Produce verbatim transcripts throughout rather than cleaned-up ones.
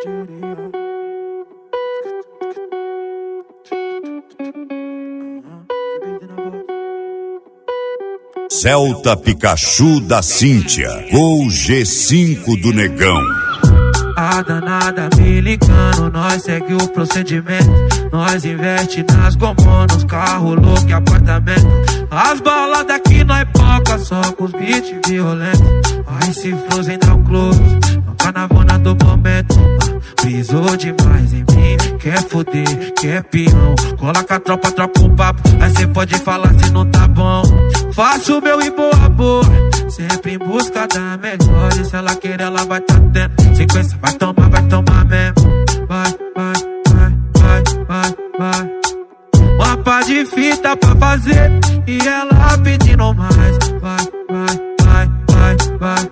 Celta Pikachu da Cíntia, Gol G cinco do Negão. A danada me ligando, nós segue o procedimento. Nós investe nas gomonas, carro louco e apartamento. As baladas aqui nós poca, só com os beats violentos. Aí se Frozen dá um close, no carnavona do momento. Brisou demais em mim, quer foder, quer peão. Cola com a tropa, troca um papo, aí cê pode falar se não tá bom. Faço o meu e boa boa, sempre em busca da melhor. E se ela querer, ela vai tá tendo. Sequência, vai tomar, vai tomar mesmo. Vai, vai, vai, vai, vai, vai. Uma pá de fita pra fazer e ela pedindo mais. Vai, vai, vai, vai, vai,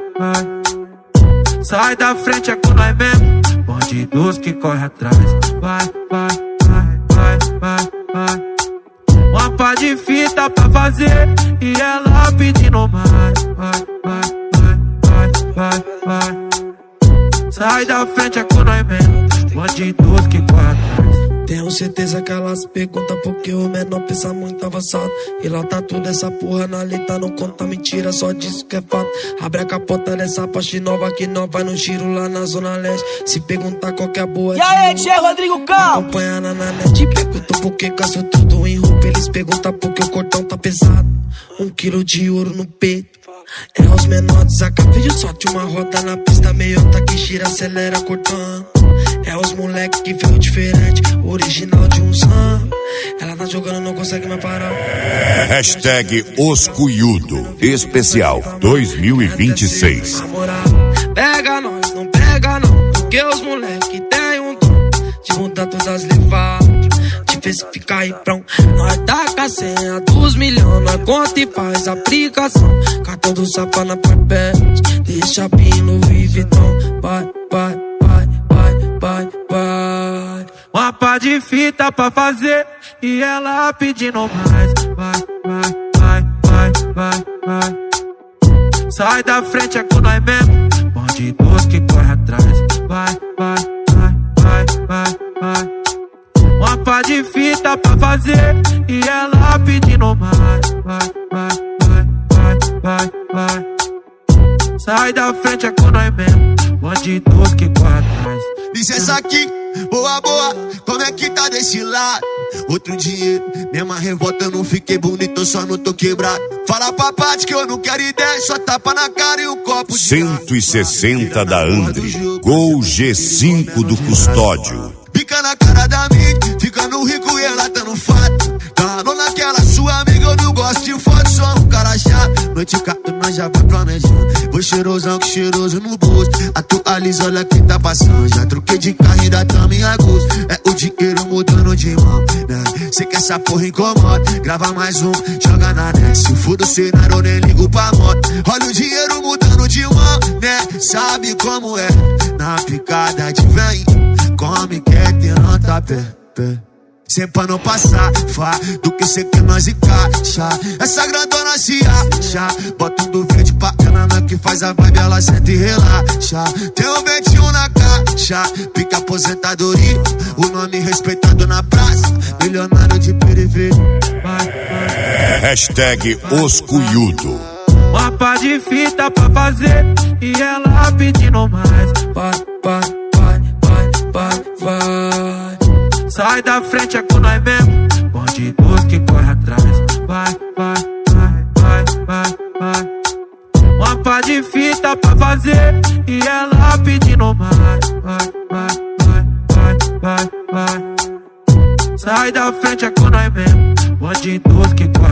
vai. Sai da frente, é com nós mesmo. Bandidos que corre atrás. Vai, vai, vai, vai, vai, vai. Uma pá de fita pra fazer e ela pedindo mais. Vai, vai, vai, vai, vai, vai. Sai da frente, é com nós mesmo. Bandidos que corre atrás. Tenho certeza que elas perguntam porque o menor pensa muito avançado. E lá tá tudo essa porra na letra, não conta mentira, só diz que é fato. Abre a capota dessa Porsche nova que nós vai no giro lá na Zona Leste. Se perguntar qual que é a boa, e aí, Tchê Rodrigo Cal? Acompanha na net, perguntam por que gastou tudo em roupa. Eles perguntam por que o cordão tá pesado. Um quilo de ouro no peito. É os menores, acabei de sorte uma roda na pista. Meiota que gira, acelera cortando. É os moleque que veio diferente, original de um sam. Ela tá jogando, não consegue mais parar. Hashtag Oscuiudo Especial dois mil e vinte e seis. Pega nós, não pega não, porque os moleque tem um dom de mudar todas as levadas, de ver se fica aí prão. Nós taca a senha dos milhões, nós conta e faz aplicação. Cartão do sapa na papete, deixa pino Vividão. Vai, vai, vai, vai, vai, vai. Uma pá de fita pra fazer e ela pedindo mais. Vai, vai, vai, vai, vai, vai. Sai da frente, é com nós mesmo. Bandidos que corre atrás. Vai, vai, vai, vai, vai, vai. Uma pá de fita pra fazer e ela pedindo mais. Vai, vai, vai, vai, vai, vai. Sai da frente, é com nós mesmo. Bandidos que corre atrás. Licença aqui, boa, boa, como é que tá desse lado? Outro dinheiro, mesma revolta, eu não fiquei bonito, eu só não tô quebrado. Fala pra parte que eu não quero ideia, só tapa na cara e um copo de cento e sessenta da Andre, Gol G cinco do Custódio. Pica na cara da mídia, fica no rico e ela tá no fato. Tá naquela sua amiga, eu não gosto de foto, só um cara chato. Noite cato, nós já vai planejando. Vou cheirosão que cheiroso no bolso. Atualiza, olha quem tá passando. Já troquei de carro, ainda tamo em agosto. É o dinheiro mudando de mão, né? Cê que essa porra incomoda, grava mais um, joga na net. Se for do cenário, eu nem ligo pra moto. Olha o dinheiro mudando de mão, né? Sabe como é? Na picada de vem, come, quer ter nota pé, pé. Sem pra não passar, fá, do que cê quer nós encaixa. Essa grandona se acha, bota um do verde pra ela, não é que faz a vibe, ela senta e relaxa. Tem um vinte e um na caixa, pica aposentadoria, o nome respeitado na praça, milionário de periferia. Vai, vai. Hashtag Oscuiudo. Uma pá de fita pra fazer e ela pedindo mais. Vai, vai, vai, vai, vai, vai. Sai da frente, é com nós mesmo. Bandidos que corre atrás. Vai, vai, vai, vai, vai, vai. Uma pá de fita pra fazer e ela pedindo mais. Vai, vai, vai, vai, vai, vai. Sai da frente, é com nós mesmo. Bandidos que corre